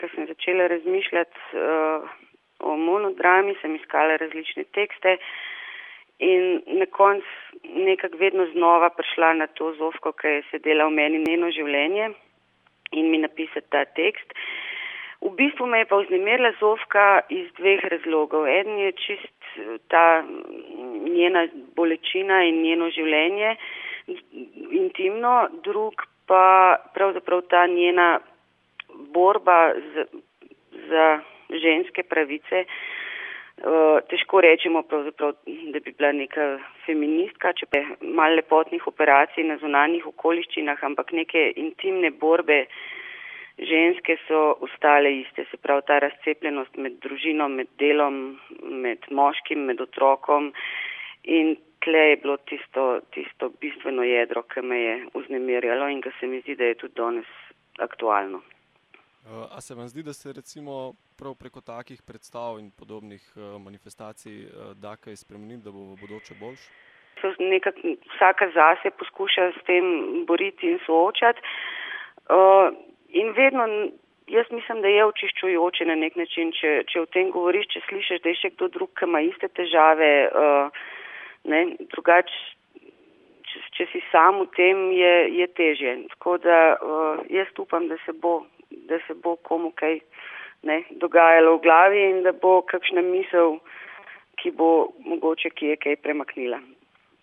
Ko sem začela razmišljati o monodrami, sem iskala različne tekste in na koncu nekako vedno znova prišla na to Zofko, ki je sedela v meni njeno življenje in mi napisati ta tekst. V bistvu me je pa vznemirila Zofka iz dveh razlogov. Eden je čist ta njena bolečina in njeno življenje intimno, drug pa pravzaprav ta njena borba za ženske pravice. Težko rečemo pravzaprav, da bi bila neka feministka, če pa malo lepotnih operacij na zunanjih okoliščinah, ampak neke intimne borbe ženske so ostale iste. Se pravi, ta razcepljenost med družino, med delom, med moškim, med otrokom in tle je bilo tisto bistveno jedro, ki me je vznemirjalo in ki se mi zdi, da je tudi danes aktualno. A se vam zdi, da se recimo prav preko takih predstav in podobnih manifestacij da kaj spremeniti, da bo v bodoče boljše? Nekako vsaka zase poskuša s tem boriti in soočati. In vedno, jaz mislim, da je očiščujoče na nek način, če o tem govoriš, če slišiš, da je še kdo drug, ki ima iste težave, drugače, če si sam v tem, je težje. Tako da jaz upam, da se bo komu kaj dogajalo v glavi in da bo kakšna misel, ki bo mogoče kje kaj premaknila.